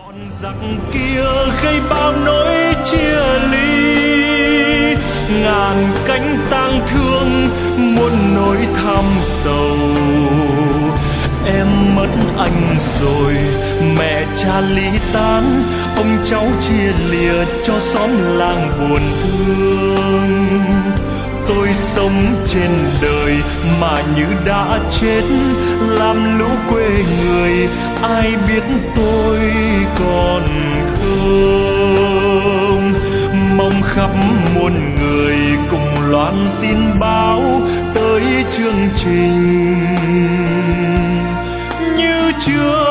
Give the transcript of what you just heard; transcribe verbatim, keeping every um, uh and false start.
Giặc kia gây bao nỗi chia ly, ngàn cánh tang thương muôn nỗi thăm sầu. Em mất anh rồi, mẹ cha ly tán, ông cháu chia lìa cho xóm làng buồn thương. Tôi sống trên đời mà như đã chết, làm lũ quê người ai biết tôi còn không. Mong khắp muôn người cùng loan tin báo tới chương trình như chưa